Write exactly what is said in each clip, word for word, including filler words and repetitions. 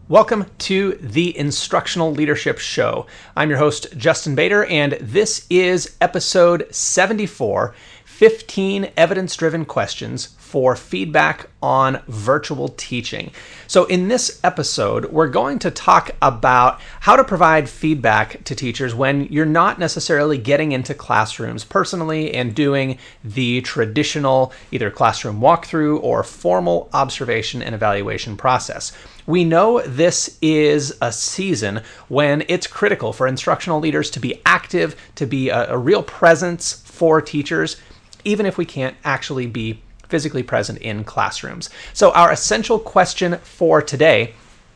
Welcome to the Instructional Leadership Show. I'm your host, Justin Bader, and this is episode seventy-four, fifteen evidence-driven questions for feedback on virtual teaching. So in this episode, we're going to talk about how to provide feedback to teachers when you're not necessarily getting into classrooms personally and doing the traditional either classroom walkthrough or formal observation and evaluation process. We know this is a season when it's critical for instructional leaders to be active, to be a, a real presence for teachers, even if we can't actually be physically present in classrooms. So our essential question for today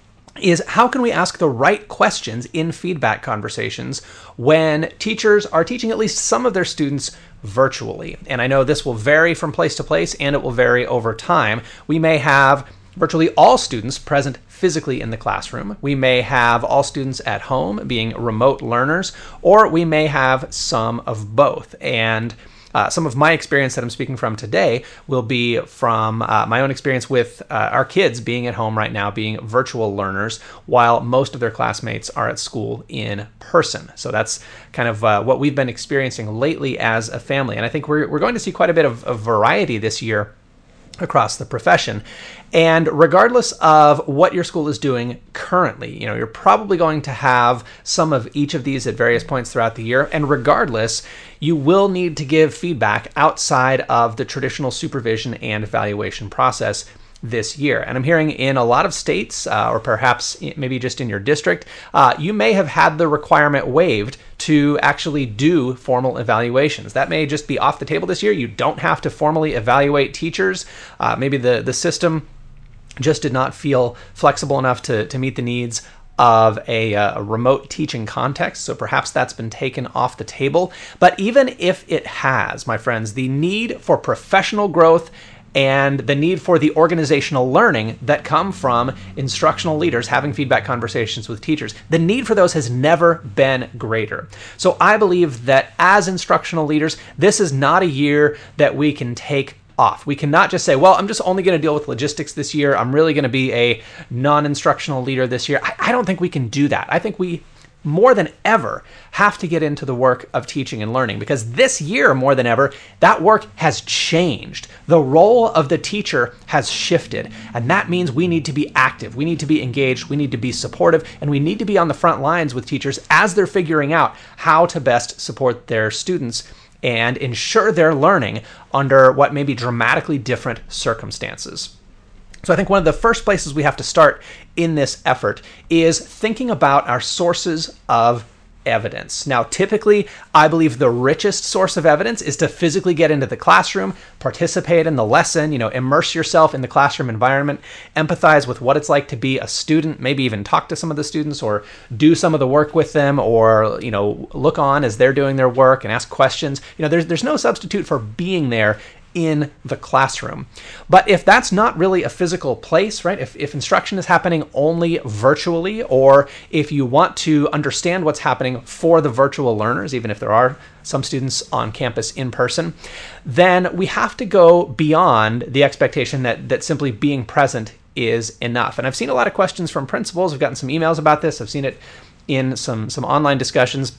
is how can we ask the right questions in feedback conversations when teachers are teaching at least some of their students virtually? And I know this will vary from place to place and it will vary over time. We may have virtually all students present physically in the classroom. We may have all students at home being remote learners, or we may have some of both. And Uh, some of my experience that I'm speaking from today will be from uh, my own experience with uh, our kids being at home right now, being virtual learners, while most of their classmates are at school in person. So that's kind of uh, what we've been experiencing lately as a family. And I think we're, we're going to see quite a bit of, of variety this year across the profession. And regardless of what your school is doing currently, you know, you're probably going to have some of each of these at various points throughout the year. And regardless, you will need to give feedback outside of the traditional supervision and evaluation process this year. And I'm hearing in a lot of states, uh, or perhaps maybe just in your district, uh, you may have had the requirement waived to actually do formal evaluations. That may just be off the table this year. You don't have to formally evaluate teachers. Uh, maybe the, the system just did not feel flexible enough to, to meet the needs of a, a remote teaching context. So perhaps that's been taken off the table. But even if it has, my friends, the need for professional growth and the need for the organizational learning that come from instructional leaders having feedback conversations with teachers, the need for those has never been greater. So I believe that as instructional leaders, this is not a year that we can take off. We cannot just say, well, I'm just only going to deal with logistics this year. I'm really going to be a non-instructional leader this year. I, I don't think we can do that. I think we more than ever have to get into the work of teaching and learning, because this year more than ever, that work has changed. The role of the teacher has shifted, and that means we need to be active, we need to be engaged, we need to be supportive, and we need to be on the front lines with teachers as they're figuring out how to best support their students and ensure their learning under what may be dramatically different circumstances. So I think one of the first places we have to start in this effort is thinking about our sources of evidence. Now, typically, I believe the richest source of evidence is to physically get into the classroom, participate in the lesson, you know, immerse yourself in the classroom environment, empathize with what it's like to be a student, maybe even talk to some of the students or do some of the work with them, or, you know, look on as they're doing their work and ask questions. You know, there's there's no substitute for being there in the classroom. But if that's not really a physical place, right? If, if instruction is happening only virtually, or if you want to understand what's happening for the virtual learners, even if there are some students on campus in person, then we have to go beyond the expectation that, that simply being present is enough. And I've seen a lot of questions from principals. I've gotten some emails about this. I've seen it in some, some online discussions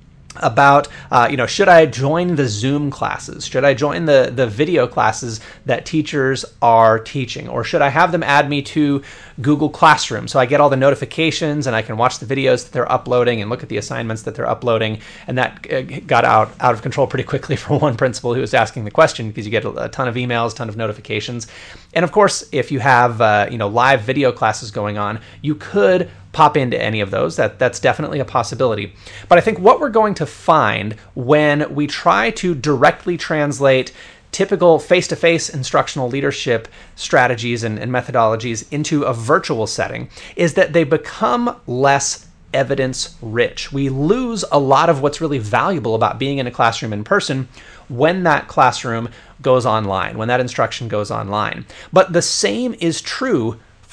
about, uh, you know, should I join the Zoom classes? Should I join the, the video classes that teachers are teaching? Or should I have them add me to Google Classroom so I get all the notifications and I can watch the videos that they're uploading and look at the assignments that they're uploading? And that uh, got out, out of control pretty quickly for one principal who was asking the question, because you get a, a ton of emails, a ton of notifications. And of course, if you have, uh, you know, live video classes going on, you could pop into any of those. That that's definitely a possibility. But I think what we're going to find when we try to directly translate typical face-to-face instructional leadership strategies and, and methodologies into a virtual setting is that they become less evidence rich. We lose a lot of what's really valuable about being in a classroom in person when that classroom goes online, when that instruction goes online. But the same is true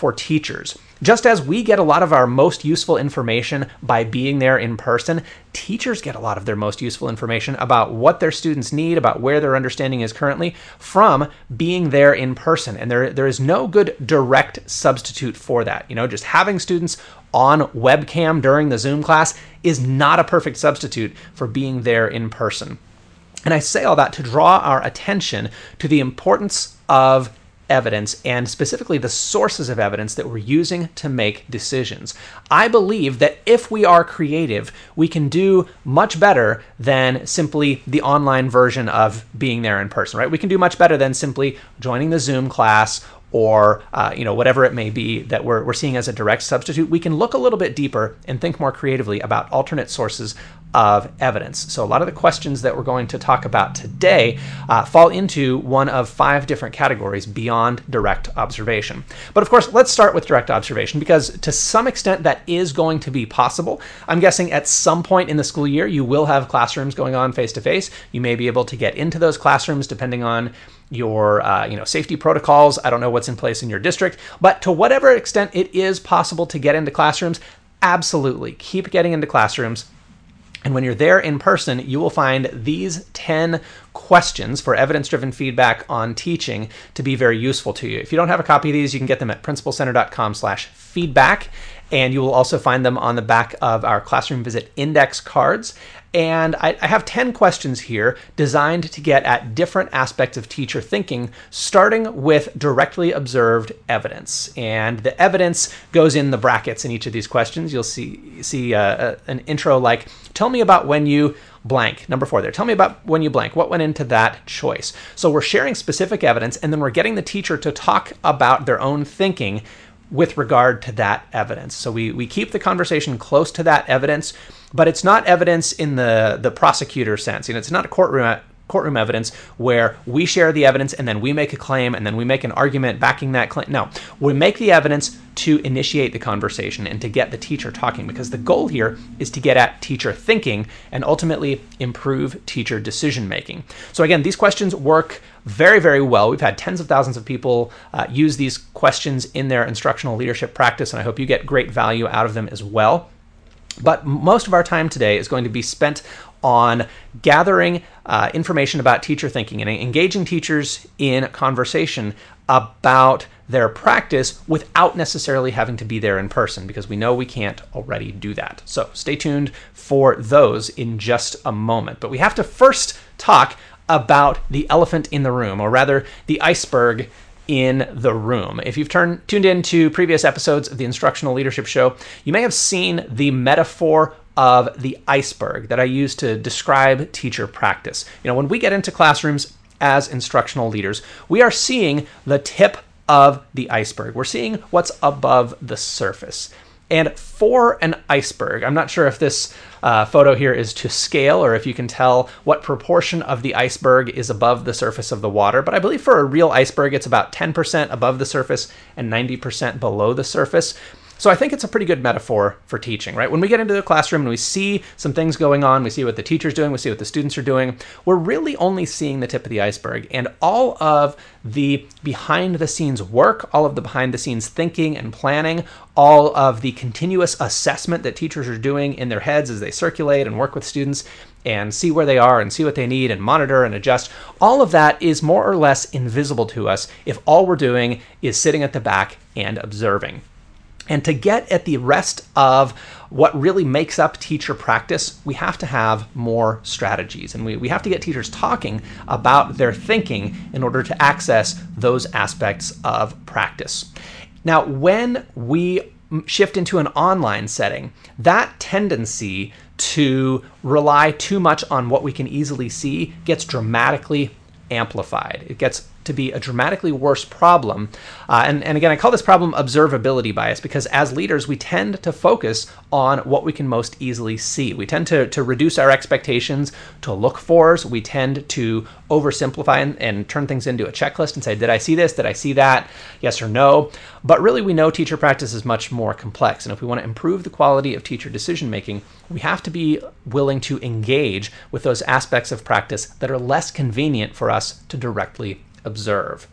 for teachers. Just as we get a lot of our most useful information by being there in person, teachers get a lot of their most useful information about what their students need, about where their understanding is currently, from being there in person. And there, there is no good direct substitute for that. You know, just having students on webcam during the Zoom class is not a perfect substitute for being there in person. And I say all that to draw our attention to the importance of evidence, and specifically the sources of evidence that we're using to make decisions. I believe that if we are creative, we can do much better than simply the online version of being there in person, right? We can do much better than simply joining the Zoom class or uh, you know, whatever it may be that we're, we're seeing as a direct substitute. We can look a little bit deeper and think more creatively about alternate sources of evidence. So a lot of the questions that we're going to talk about today uh, fall into one of five different categories beyond direct observation. But of course, let's start with direct observation, because to some extent that is going to be possible. I'm guessing at some point in the school year, you will have classrooms going on face-to-face. You may be able to get into those classrooms depending on your uh, you know, safety protocols. I don't know what's in place in your district, but to whatever extent it is possible to get into classrooms, absolutely keep getting into classrooms. And when you're there in person, you will find these ten questions for evidence-driven feedback on teaching to be very useful to you. If you don't have a copy of these, you can get them at principal center dot com slash feedback. And you will also find them on the back of our Classroom Visit index cards. And I, I have ten questions here designed to get at different aspects of teacher thinking, starting with directly observed evidence. And the evidence goes in the brackets in each of these questions. You'll see, see uh, an intro like, tell me about when you blank, number four there. Tell me about when you blank. What went into that choice? So we're sharing specific evidence, and then we're getting the teacher to talk about their own thinking with regard to that evidence. So we, we keep the conversation close to that evidence, but it's not evidence in the, the prosecutor sense. You know, it's not a courtroom courtroom evidence where we share the evidence and then we make a claim and then we make an argument backing that claim. No, we make the evidence to initiate the conversation and to get the teacher talking, because the goal here is to get at teacher thinking and ultimately improve teacher decision making. So again, these questions work very, very well. We've had tens of thousands of people uh, use these questions in their instructional leadership practice, and I hope you get great value out of them as well. But most of our time today is going to be spent on gathering uh, information about teacher thinking and engaging teachers in conversation about their practice without necessarily having to be there in person, because we know we can't already do that. So stay tuned for those in just a moment. But we have to first talk about the elephant in the room, or rather the iceberg in the room. If you've turned, tuned in to previous episodes of the Instructional Leadership Show, you may have seen the metaphor of the iceberg that I use to describe teacher practice. You know, when we get into classrooms as instructional leaders, we are seeing the tip of the iceberg. We're seeing what's above the surface. And for an iceberg, I'm not sure if this uh, photo here is to scale or if you can tell what proportion of the iceberg is above the surface of the water, but I believe for a real iceberg, it's about ten percent above the surface and ninety percent below the surface. So I think it's a pretty good metaphor for teaching, right? When we get into the classroom and we see some things going on, we see what the teacher's doing, we see what the students are doing, we're really only seeing the tip of the iceberg. And all of the behind the scenes work, all of the behind the scenes thinking and planning, all of the continuous assessment that teachers are doing in their heads as they circulate and work with students and see where they are and see what they need and monitor and adjust, all of that is more or less invisible to us if all we're doing is sitting at the back and observing. And to get at the rest of what really makes up teacher practice, we have to have more strategies. And we, we have to get teachers talking about their thinking in order to access those aspects of practice. Now, when we shift into an online setting, that tendency to rely too much on what we can easily see gets dramatically amplified. It gets to be a dramatically worse problem. Uh, and, and again, I call this problem observability bias, because as leaders, we tend to focus on what we can most easily see. We tend to, to reduce our expectations to look fors. We tend to oversimplify and, and turn things into a checklist and say, did I see this? Did I see that? Yes or no? But really, we know teacher practice is much more complex. And if we want to improve the quality of teacher decision-making, we have to be willing to engage with those aspects of practice that are less convenient for us to directly observe.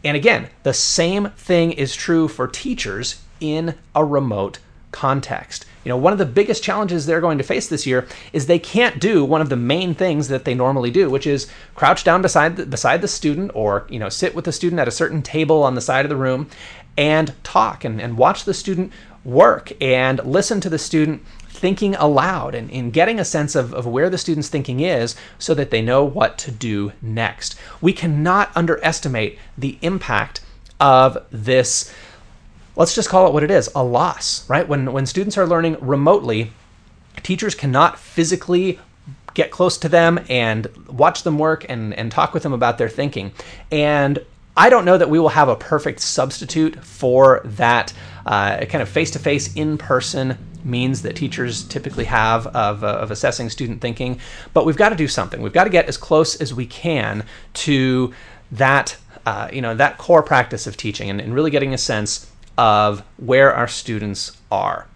And again, the same thing is true for teachers in a remote context. You know, one of the biggest challenges they're going to face this year is they can't do one of the main things that they normally do, which is crouch down beside the, beside the student, or, you know, sit with the student at a certain table on the side of the room and talk and, and watch the student work and listen to the student thinking aloud and, and getting a sense of, of where the student's thinking is so that they know what to do next. We cannot underestimate the impact of this. Let's just call it what it is, a loss, right? When when students are learning remotely, teachers cannot physically get close to them and watch them work and, and talk with them about their thinking. And I don't know that we will have a perfect substitute for that uh, kind of face-to-face, in-person means that teachers typically have of, uh, of assessing student thinking, but we've got to do something. We've got to get as close as we can to that, uh, you know, that core practice of teaching and, and really getting a sense of where our students are.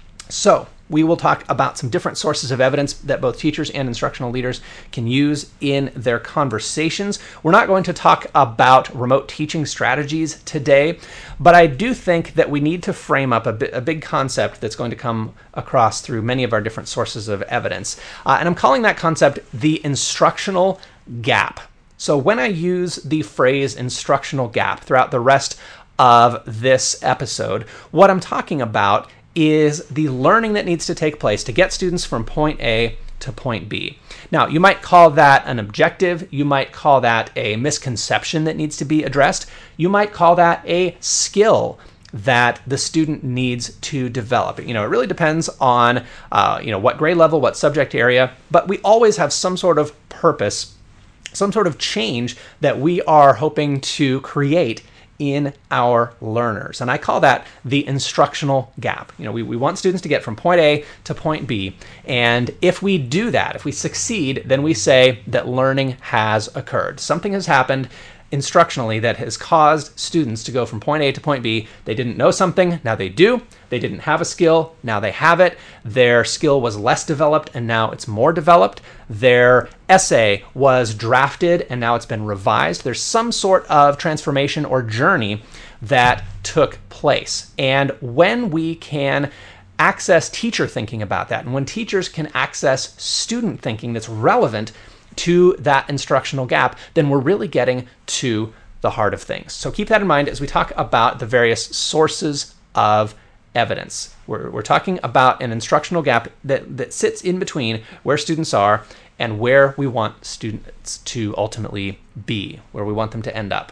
So we will talk about some different sources of evidence that both teachers and instructional leaders can use in their conversations. We're not going to talk about remote teaching strategies today, but I do think that we need to frame up a, bi- a big concept that's going to come across through many of our different sources of evidence. Uh, and I'm calling that concept the instructional gap. So when I use the phrase instructional gap throughout the rest of this episode, what I'm talking about is the learning that needs to take place to get students from point A to point B. Now, you might call that an objective. You might call that a misconception that needs to be addressed. You might call that a skill that the student needs to develop. You know, it really depends on, uh, you know, what grade level, what subject area, but we always have some sort of purpose, some sort of change that we are hoping to create in our learners. And I call that the instructional gap. You know, we, we want students to get from point A to point B. And if we do that, if we succeed, then we say that learning has occurred. Something has happened instructionally that has caused students to go from point A to point B. They didn't know something, now they do. They didn't have a skill, now they have it. Their skill was less developed, and now it's more developed. Their essay was drafted, and now it's been revised. There's some sort of transformation or journey that took place. And when we can access teacher thinking about that, and when teachers can access student thinking that's relevant to that instructional gap, then we're really getting to the heart of things. So keep that in mind as we talk about the various sources of evidence. We're, we're talking about an instructional gap that, that sits in between where students are and where we want students to ultimately be, where we want them to end up.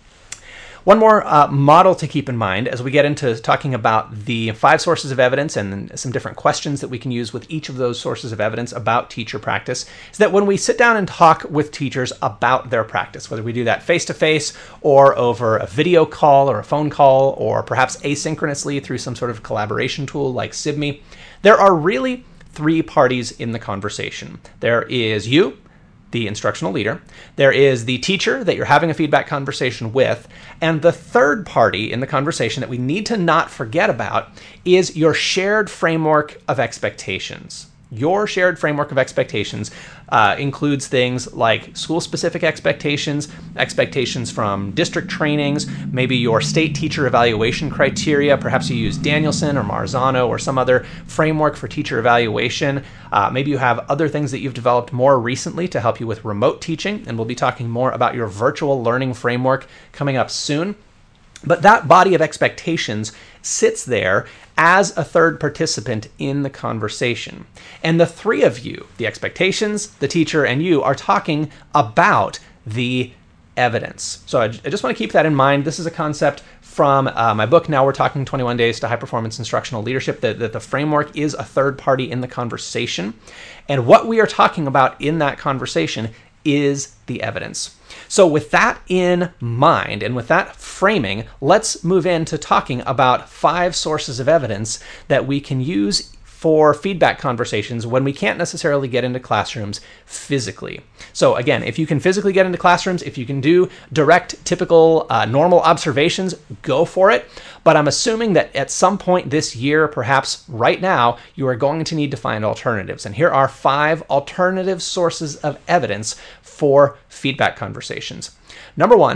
One more uh, model to keep in mind as we get into talking about the five sources of evidence and some different questions that we can use with each of those sources of evidence about teacher practice is that when we sit down and talk with teachers about their practice, whether we do that face-to-face or over a video call or a phone call or perhaps asynchronously through some sort of collaboration tool like SibMe, there are really three parties in the conversation. There is you, the instructional leader. There is the teacher that you're having a feedback conversation with. And the third party in the conversation that we need to not forget about is your shared framework of expectations. Your shared framework of expectations uh, includes things like school-specific expectations, expectations from district trainings, maybe your state teacher evaluation criteria. Perhaps you use Danielson or Marzano or some other framework for teacher evaluation. Uh, maybe you have other things that you've developed more recently to help you with remote teaching, and we'll be talking more about your virtual learning framework coming up soon. But that body of expectations sits there as a third participant in the conversation. And the three of you, the expectations, the teacher, and you, are talking about the evidence. So I, I just want to keep that in mind. This is a concept from uh, my book, Now We're Talking twenty-one Days to High Performance Instructional Leadership, that, that the framework is a third party in the conversation. And what we are talking about in that conversation is the evidence. So with that in mind and with that framing, let's move into talking about five sources of evidence that we can use for feedback conversations when we can't necessarily get into classrooms physically. So again, if you can physically get into classrooms, if you can do direct, typical, uh, normal observations, go for it. But I'm assuming that at some point this year, perhaps right now, you are going to need to find alternatives. And here are five alternative sources of evidence for feedback conversations. Number one,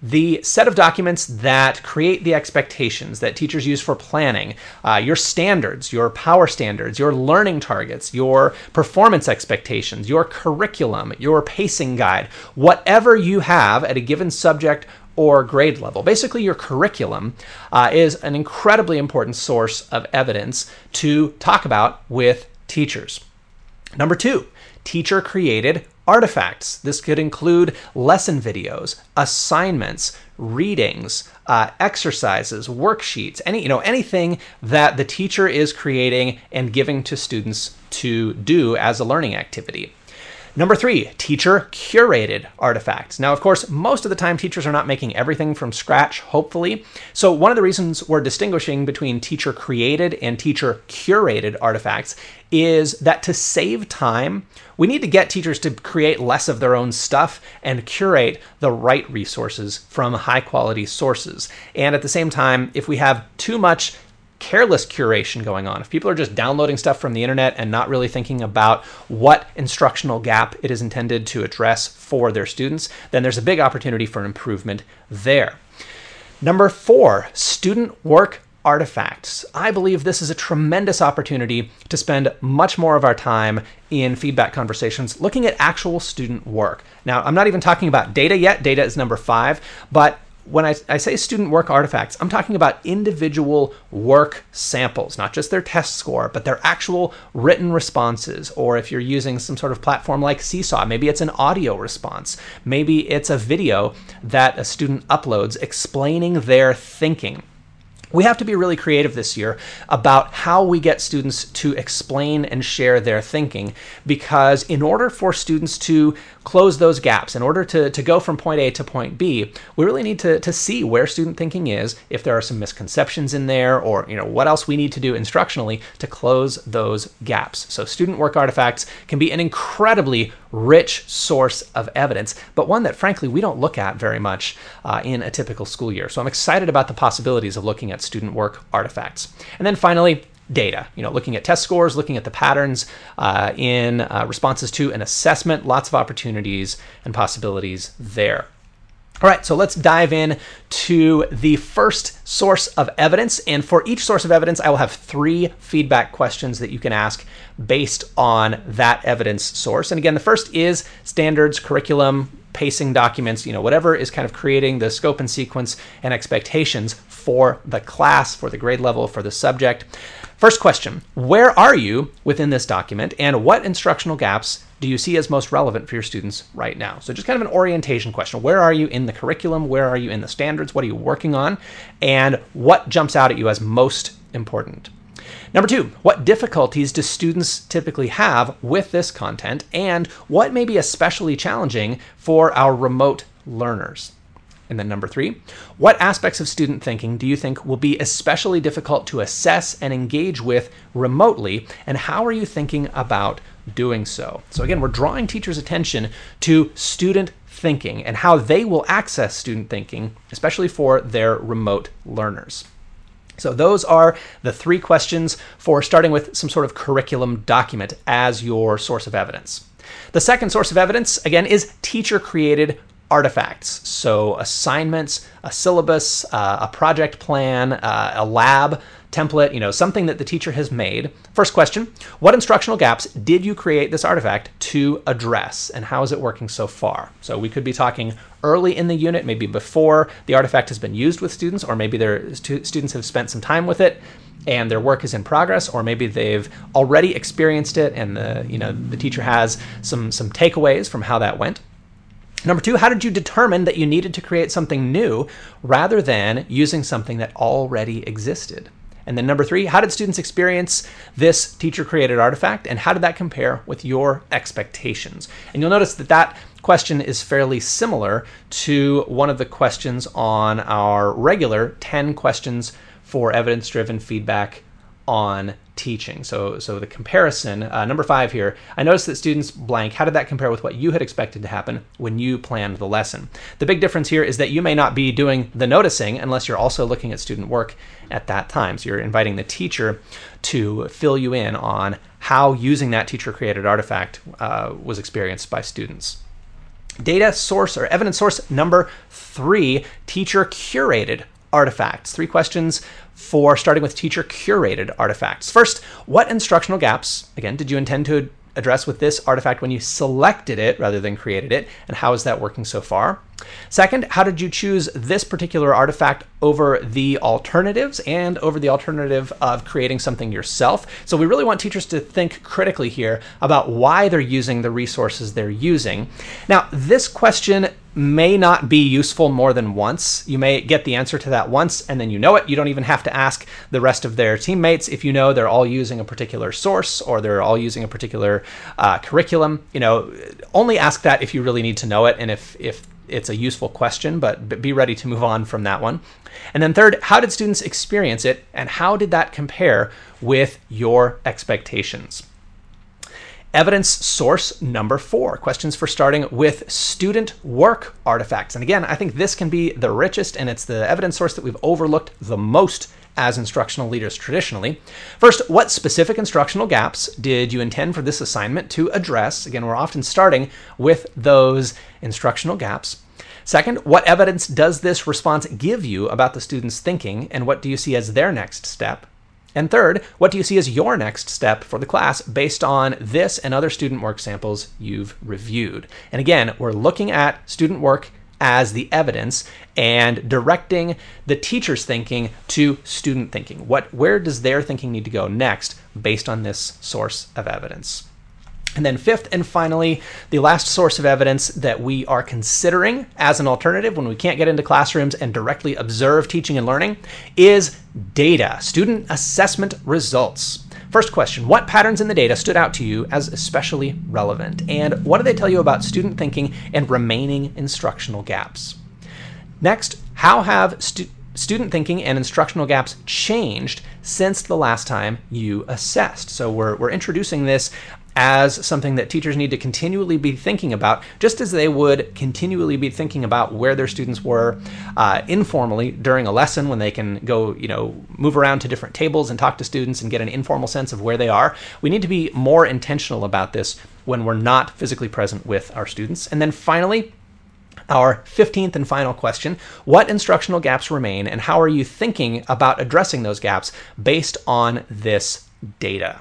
the set of documents that create the expectations that teachers use for planning, uh, your standards, your power standards, your learning targets, your performance expectations, your curriculum, your pacing guide, whatever you have at a given subject or grade level. Basically, your curriculum uh, is an incredibly important source of evidence to talk about with teachers. Number two, teacher-created artifacts. This could include lesson videos, assignments, readings, uh, exercises, worksheets, any you know anything that the teacher is creating and giving to students to do as a learning activity. Number three, teacher-curated artifacts. Now, of course, most of the time teachers are not making everything from scratch, hopefully. So one of the reasons we're distinguishing between teacher-created and teacher-curated artifacts is that to save time, we need to get teachers to create less of their own stuff and curate the right resources from high-quality sources. And at the same time, if we have too much careless curation going on, if people are just downloading stuff from the internet and not really thinking about what instructional gap it is intended to address for their students, then there's a big opportunity for improvement there. Number four, student work artifacts. I believe this is a tremendous opportunity to spend much more of our time in feedback conversations looking at actual student work. Now, I'm not even talking about data yet. Data is number five, but when I, I say student work artifacts, I'm talking about individual work samples, not just their test score, but their actual written responses. Or if you're using some sort of platform like Seesaw, maybe it's an audio response. Maybe it's a video that a student uploads explaining their thinking. We have to be really creative this year about how we get students to explain and share their thinking, because in order for students to close those gaps, in order to, to go from point A to point B, we really need to, to see where student thinking is, if there are some misconceptions in there, or you know what else we need to do instructionally to close those gaps. So student work artifacts can be an incredibly rich source of evidence, but one that frankly we don't look at very much uh, in a typical school year. So I'm excited about the possibilities of looking at student work artifacts. And then finally, data, you know, looking at test scores, looking at the patterns uh, in uh, responses to an assessment, lots of opportunities and possibilities there. All right, so let's dive in to the first source of evidence. And for each source of evidence, I will have three feedback questions that you can ask based on that evidence source. And again, the first is standards, curriculum, pacing documents, you know, whatever is kind of creating the scope and sequence and expectations for the class, for the grade level, for the subject. First question, where are you within this document, and what instructional gaps do you see as most relevant for your students right now? So just kind of an orientation question. Where are you in the curriculum? Where are you in the standards? What are you working on? And what jumps out at you as most important? Number two, what difficulties do students typically have with this content, and what may be especially challenging for our remote learners? And then number three, what aspects of student thinking do you think will be especially difficult to assess and engage with remotely, and how are you thinking about doing so? So again, we're drawing teachers' attention to student thinking and how they will access student thinking, especially for their remote learners. So those are the three questions for starting with some sort of curriculum document as your source of evidence. The second source of evidence, again, is teacher-created artifacts. So assignments, a syllabus, uh, a project plan, uh, a lab template, you know, something that the teacher has made. First question, what instructional gaps did you create this artifact to address, and how is it working so far? So we could be talking early in the unit, maybe before the artifact has been used with students, or maybe their stu- students have spent some time with it and their work is in progress, or maybe they've already experienced it and the, you know, the teacher has some, some takeaways from how that went. Number two, how did you determine that you needed to create something new rather than using something that already existed? And then number three, how did students experience this teacher-created artifact, and how did that compare with your expectations? And you'll notice that that question is fairly similar to one of the questions on our regular ten questions for evidence-driven feedback on teaching. So, so the comparison, uh, number five here, I noticed that students blank. How did that compare with what you had expected to happen when you planned the lesson? The big difference here is that you may not be doing the noticing unless you're also looking at student work at that time. So you're inviting the teacher to fill you in on how using that teacher-created artifact uh, was experienced by students. Data source or evidence source number three, teacher curated artifacts. Three questions for starting with teacher curated artifacts. First, what instructional gaps, again, did you intend to address with this artifact when you selected it rather than created it, and how is that working so far? Second, how did you choose this particular artifact over the alternatives and over the alternative of creating something yourself? So we really want teachers to think critically here about why they're using the resources they're using. Now, this question may not be useful more than once. You may get the answer to that once and then you know it. You don't even have to ask the rest of their teammates if you know they're all using a particular source or they're all using a particular uh, curriculum. You know, only ask that if you really need to know it and if if it's a useful question, but be ready to move on from that one. And then third, how did students experience it and how did that compare with your expectations? Evidence source number four, questions for starting with student work artifacts. And again, I think this can be the richest and it's the evidence source that we've overlooked the most as instructional leaders traditionally. First, what specific instructional gaps did you intend for this assignment to address? Again, we're often starting with those instructional gaps. Second, what evidence does this response give you about the student's thinking and what do you see as their next step? And third, what do you see as your next step for the class based on this and other student work samples you've reviewed? And again, we're looking at student work as the evidence and directing the teacher's thinking to student thinking. What, where does their thinking need to go next based on this source of evidence? And then fifth and finally, the last source of evidence that we are considering as an alternative when we can't get into classrooms and directly observe teaching and learning is data, student assessment results. First question, what patterns in the data stood out to you as especially relevant? And what do they tell you about student thinking and remaining instructional gaps? Next, how have stu- student thinking and instructional gaps changed since the last time you assessed? So we're, we're introducing this as something that teachers need to continually be thinking about, just as they would continually be thinking about where their students were uh, informally during a lesson when they can go, you know, move around to different tables and talk to students and get an informal sense of where they are. We need to be more intentional about this when we're not physically present with our students. And then finally, our fifteenth and final question, what instructional gaps remain and how are you thinking about addressing those gaps based on this data?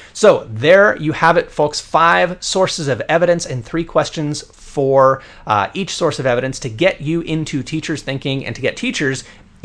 So there you have it, folks, five sources of evidence and three questions for uh, each source of evidence to get you into teachers' thinking and to get teachers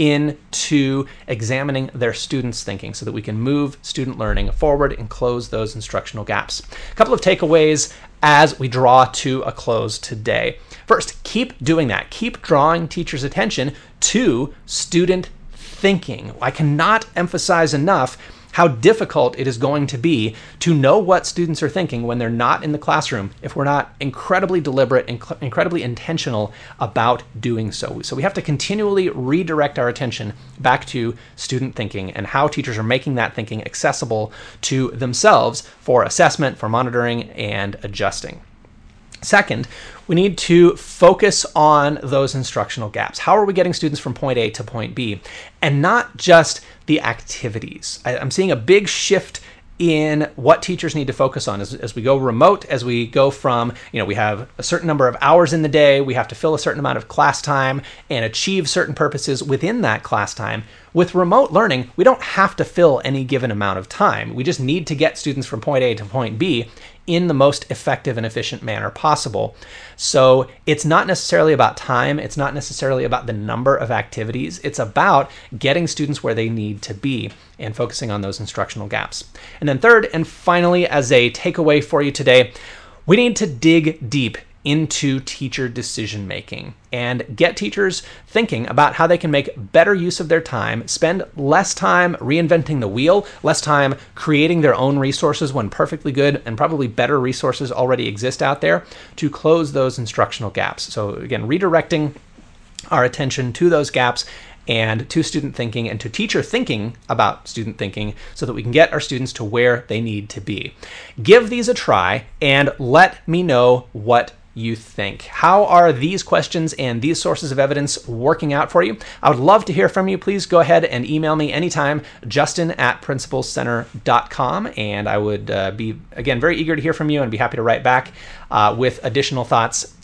into examining their students' thinking so that we can move student learning forward and close those instructional gaps. A couple of takeaways as we draw to a close today. First, keep doing that. Keep drawing teachers' attention to student thinking. I cannot emphasize enough how difficult it is going to be to know what students are thinking when they're not in the classroom if we're not incredibly deliberate and inc- incredibly intentional about doing so. So we have to continually redirect our attention back to student thinking and how teachers are making that thinking accessible to themselves for assessment, for monitoring, and adjusting. Second, we need to focus on those instructional gaps. How are we getting students from point A to point B? And not just the activities. I, I'm seeing a big shift in what teachers need to focus on as, as we go remote, as we go from, you know, we have a certain number of hours in the day, we have to fill a certain amount of class time and achieve certain purposes within that class time. With remote learning, we don't have to fill any given amount of time. We just need to get students from point A to point B in the most effective and efficient manner possible. So it's not necessarily about time. It's not necessarily about the number of activities. It's about getting students where they need to be and focusing on those instructional gaps. And then third, and finally, as a takeaway for you today, we need to dig deep into teacher decision making and get teachers thinking about how they can make better use of their time, spend less time reinventing the wheel, less time creating their own resources when perfectly good and probably better resources already exist out there to close those instructional gaps. So again, redirecting our attention to those gaps and to student thinking and to teacher thinking about student thinking so that we can get our students to where they need to be. Give these a try and let me know what you think. How are these questions and these sources of evidence working out for you? I would love to hear from you. Please go ahead and email me anytime, Justin at principal center dot com, and I would uh, be, again, very eager to hear from you and be happy to write back uh, with additional thoughts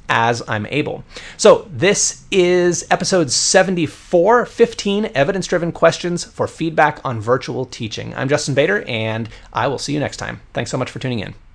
as I'm able. So this is episode seventy-four, fifteen evidence-driven questions for feedback on virtual teaching. I'm Justin Bader, and I will see you next time. Thanks so much for tuning in.